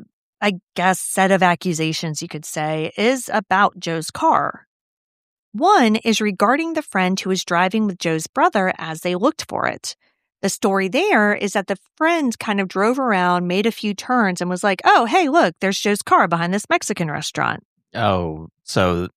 set of accusations you could say is about Joe's car. One is regarding the friend who was driving with Joe's brother as they looked for it. The story there is that the friend kind of drove around, made a few turns, and was like, oh, hey, look, there's Joe's car behind this Mexican restaurant. Oh, so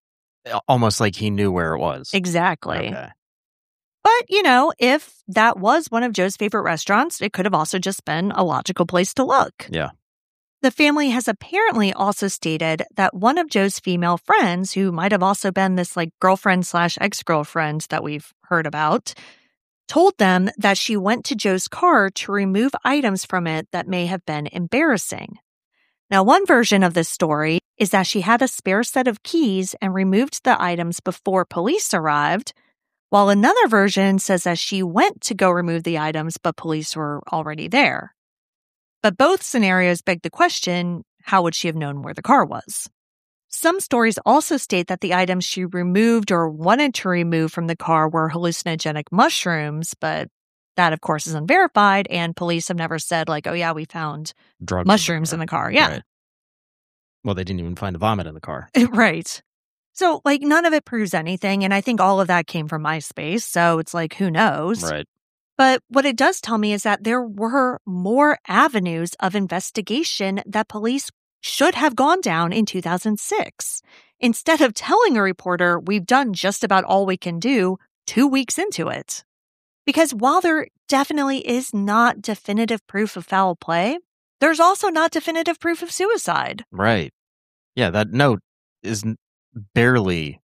almost like he knew where it was. Exactly. Okay. But, if that was one of Joe's favorite restaurants, it could have also just been a logical place to look. Yeah. The family has apparently also stated that one of Joe's female friends, who might have also been this girlfriend/ex-girlfriend that we've heard about, told them that she went to Joe's car to remove items from it that may have been embarrassing. Now, one version of this story is that she had a spare set of keys and removed the items before police arrived, while another version says that she went to go remove the items, but police were already there. But both scenarios beg the question, how would she have known where the car was? Some stories also state that the items she removed or wanted to remove from the car were hallucinogenic mushrooms, but that, of course, is unverified, and police have never said, oh, yeah, we found Drugs mushrooms in the car. Yeah. Right. Well, they didn't even find the vomit in the car. Right. So, none of it proves anything, and I think all of that came from MySpace, so it's who knows? Right. But what it does tell me is that there were more avenues of investigation that police should have gone down in 2006. Instead of telling a reporter, we've done just about all we can do 2 weeks into it. Because while there definitely is not definitive proof of foul play, there's also not definitive proof of suicide. Right. Yeah, that note is barely,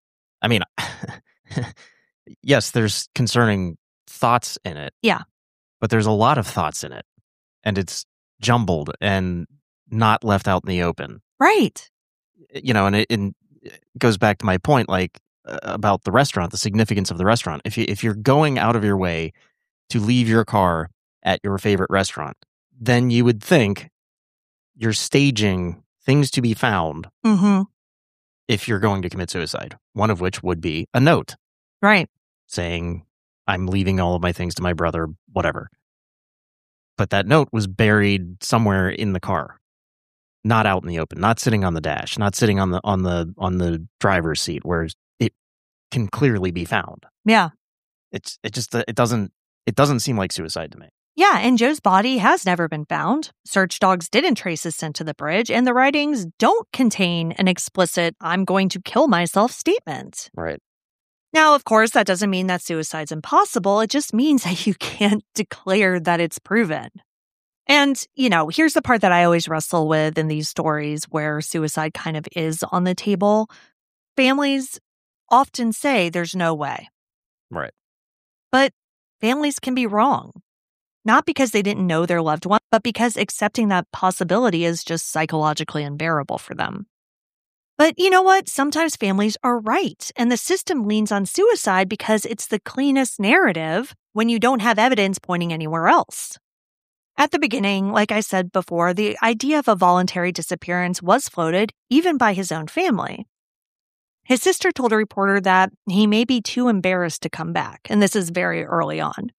yes, there's concerning thoughts in it. Yeah. But there's a lot of thoughts in it. And it's jumbled and not left out in the open. Right. And it goes back to my point, about the restaurant, the significance of the restaurant. If you're going out of your way to leave your car at your favorite restaurant, then you would think you're staging things to be found if you're going to commit suicide. One of which would be a note. Right. Saying, I'm leaving all of my things to my brother, whatever. But that note was buried somewhere in the car. Not out in the open, not sitting on the dash, not sitting on the driver's seat where it can clearly be found. Yeah. It doesn't seem like suicide to me. Yeah, and Joe's body has never been found. Search dogs didn't trace his scent to the bridge, and the writings don't contain an explicit "I'm going to kill myself" statement. Right. Now, of course, that doesn't mean that suicide's impossible. It just means that you can't declare that it's proven. And, here's the part that I always wrestle with in these stories where suicide kind of is on the table. Families often say there's no way. Right. But families can be wrong. Not because they didn't know their loved one, but because accepting that possibility is just psychologically unbearable for them. But you know what? Sometimes families are right, and the system leans on suicide because it's the cleanest narrative when you don't have evidence pointing anywhere else. At the beginning, like I said before, the idea of a voluntary disappearance was floated even by his own family. His sister told a reporter that he may be too embarrassed to come back, and this is very early on.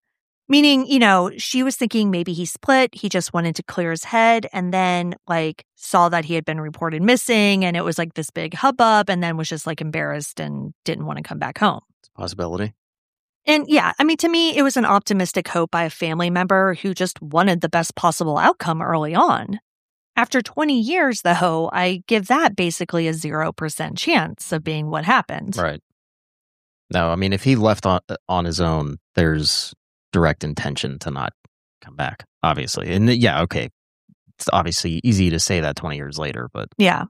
Meaning, she was thinking maybe he split, he just wanted to clear his head, and then, saw that he had been reported missing, and it was, this big hubbub, and then was just, embarrassed and didn't want to come back home. It's a possibility. And yeah, to me, it was an optimistic hope by a family member who just wanted the best possible outcome early on. After 20 years, though, I give that basically a 0% chance of being what happened. Right. No, if he left on his own, there's direct intention to not come back, obviously. And yeah, okay. It's obviously easy to say that 20 years later, but... Yeah.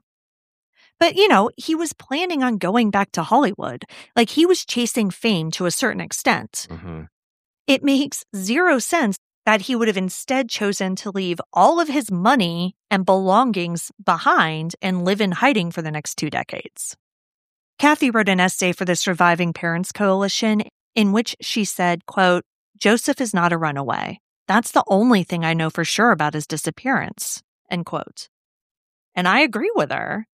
But, he was planning on going back to Hollywood. He was chasing fame to a certain extent. Mm-hmm. It makes 0 sense that he would have instead chosen to leave all of his money and belongings behind and live in hiding for the next 2 decades. Kathy wrote an essay for the Surviving Parents Coalition in which she said, quote, "Joseph is not a runaway. That's the only thing I know for sure about his disappearance," end quote. And I agree with her.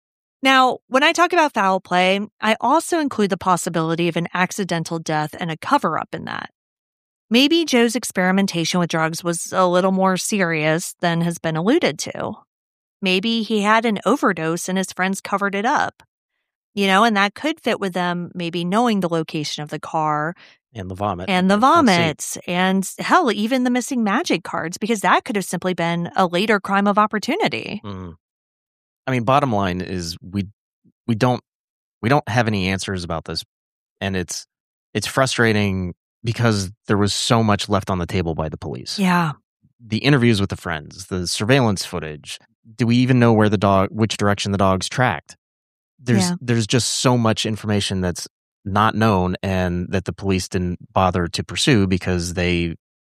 Now, when I talk about foul play, I also include the possibility of an accidental death and a cover-up in that. Maybe Joe's experimentation with drugs was a little more serious than has been alluded to. Maybe he had an overdose and his friends covered it up. And that could fit with them maybe knowing the location of the car. And the vomit. And the vomit. And hell, even the missing magic cards, because that could have simply been a later crime of opportunity. Mm-hmm. Bottom line is we don't have any answers about this. And it's frustrating because there was so much left on the table by the police. Yeah. The interviews with the friends, the surveillance footage. Do we even know which direction the dogs tracked? There's just so much information that's not known and that the police didn't bother to pursue because they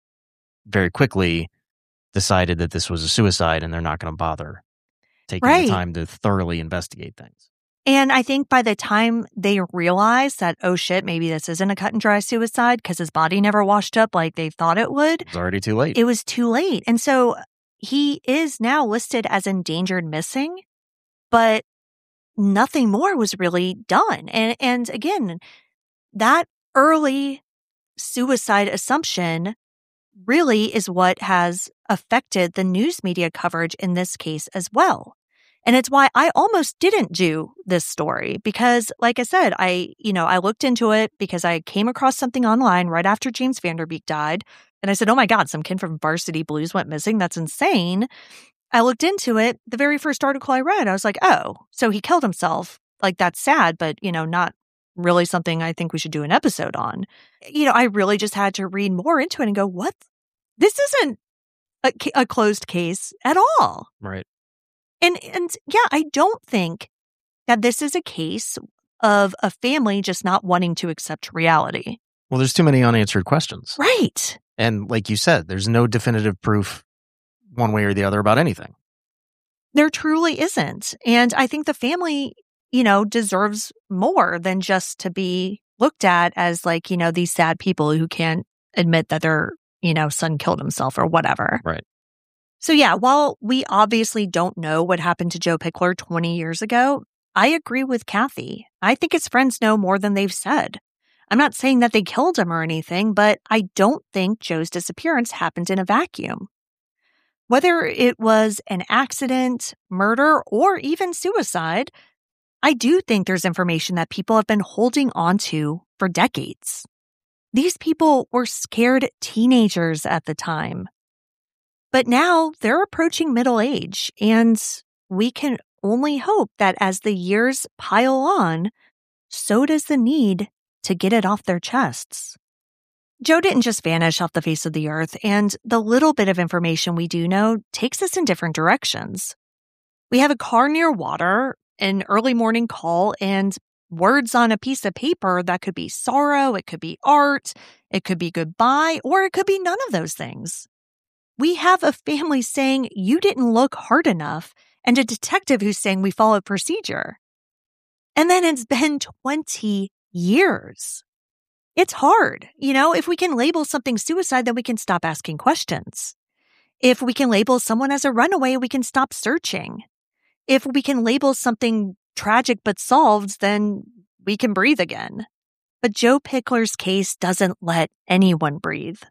very quickly decided that this was a suicide and they're not going to bother taking the time to thoroughly investigate things. And I think by the time they realized that, oh shit, maybe this isn't a cut and dry suicide because his body never washed up like they thought it would. It was already too late. It was too late. And so he is now listed as endangered missing, but nothing more was really done. And again, that early suicide assumption really is what has affected the news media coverage in this case as well. And it's why I almost didn't do this story because, like I said, I looked into it because I came across something online right after James Van Der Beek died. And I said, oh my God, some kid from Varsity Blues went missing. That's insane. I looked into it. The very first article I read, I was like, oh, so he killed himself. That's sad, but, not really something I think we should do an episode on. I really just had to read more into it and go, what? This isn't a closed case at all. Right. And yeah, I don't think that this is a case of a family just not wanting to accept reality. Well, there's too many unanswered questions. Right. And like you said, there's no definitive proof one way or the other about anything. There truly isn't. And I think the family, deserves more than just to be looked at as these sad people who can't admit that their, son killed himself or whatever. Right. So yeah, while we obviously don't know what happened to Joe Pickler 20 years ago, I agree with Kathy. I think his friends know more than they've said. I'm not saying that they killed him or anything, but I don't think Joe's disappearance happened in a vacuum. Whether it was an accident, murder, or even suicide, I do think there's information that people have been holding on to for decades. These people were scared teenagers at the time. But now they're approaching middle age, and we can only hope that as the years pile on, so does the need to get it off their chests. Joe didn't just vanish off the face of the earth, and the little bit of information we do know takes us in different directions. We have a car near water, an early morning call, and words on a piece of paper that could be sorrow, it could be art, it could be goodbye, or it could be none of those things. We have a family saying you didn't look hard enough, and a detective who's saying we followed procedure. And then it's been 20 years. It's hard. If we can label something suicide, then we can stop asking questions. If we can label someone as a runaway, we can stop searching. If we can label something tragic but solved, then we can breathe again. But Joe Pickler's case doesn't let anyone breathe.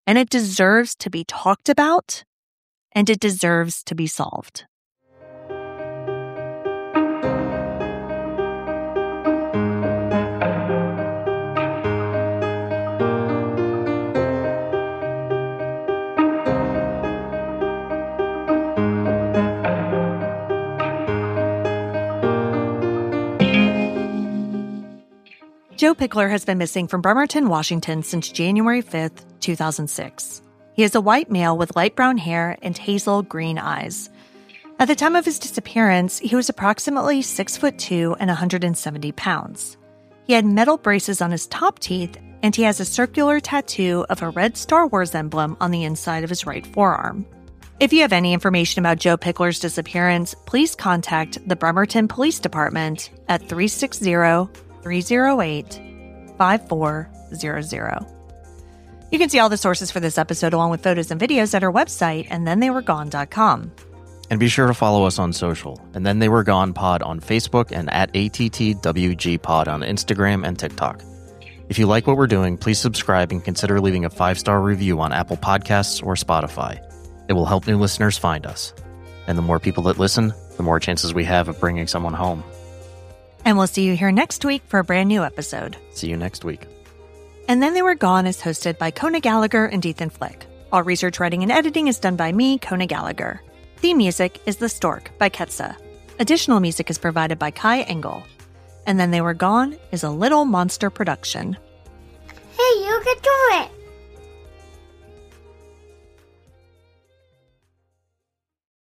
and it deserves to be talked about, and it deserves to be solved. Joe Pickler has been missing from Bremerton, Washington since January 5th, 2006. He is a white male with light brown hair and hazel green eyes. At the time of his disappearance, he was approximately 6'2" and 170 pounds. He had metal braces on his top teeth, and he has a circular tattoo of a red Star Wars emblem on the inside of his right forearm. If you have any information about Joe Pickler's disappearance, please contact the Bremerton Police Department at 360-308-5400. You can see all the sources for this episode along with photos and videos at our website, andthentheywere.gone.com. And be sure to follow us on social, And Then They Were Gone Pod on Facebook and at ATTWG Pod on Instagram and TikTok. If you like what we're doing, please subscribe and consider leaving a 5-star review on Apple Podcasts or Spotify. It will help new listeners find us. And the more people that listen, the more chances we have of bringing someone home. And we'll see you here next week for a brand new episode. See you next week. And Then They Were Gone is hosted by Kona Gallagher and Ethan Flick. All research, writing, and editing is done by me, Kona Gallagher. Theme music is The Stork by Ketsa. Additional music is provided by Kai Engel. And Then They Were Gone is a Little Monster production. Hey, you can do it!